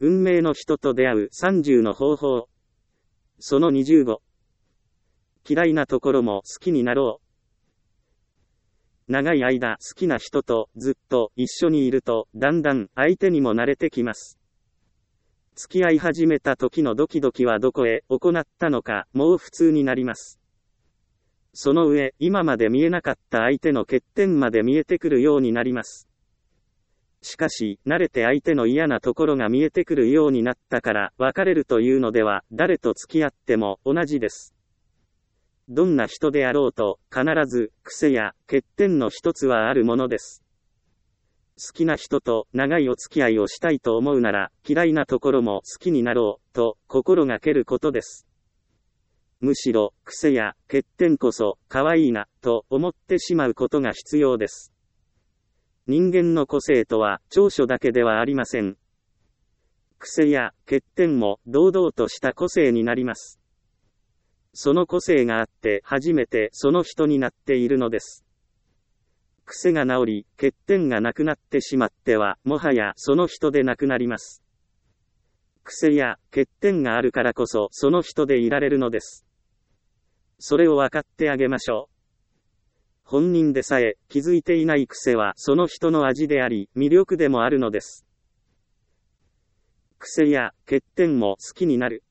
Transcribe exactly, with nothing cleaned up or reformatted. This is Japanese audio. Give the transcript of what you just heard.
運命の人と出会うさんじゅうの方法。そのにじゅうご。嫌いなところも好きになろう。長い間好きな人とずっと一緒にいると、だんだん相手にも慣れてきます。付き合い始めた時のドキドキはどこへ行ったのか、もう普通になります。その上、今まで見えなかった相手の欠点まで見えてくるようになります。しかし、慣れて相手の嫌なところが見えてくるようになったから、別れるというのでは、誰と付き合っても同じです。どんな人であろうと、必ず、癖や欠点の一つはあるものです。好きな人と長いお付き合いをしたいと思うなら、嫌いなところも好きになろう、と心がけることです。むしろ、癖や欠点こそ、可愛いな、と思ってしまうことが必要です。人間の個性とは、長所だけではありません。癖や欠点も、堂々とした個性になります。その個性があって、初めてその人になっているのです。癖が治り、欠点がなくなってしまっては、もはやその人でなくなります。癖や欠点があるからこそ、その人でいられるのです。それを分かってあげましょう。本人でさえ気づいていない癖はその人の味であり、魅力でもあるのです。癖や欠点も好きになる。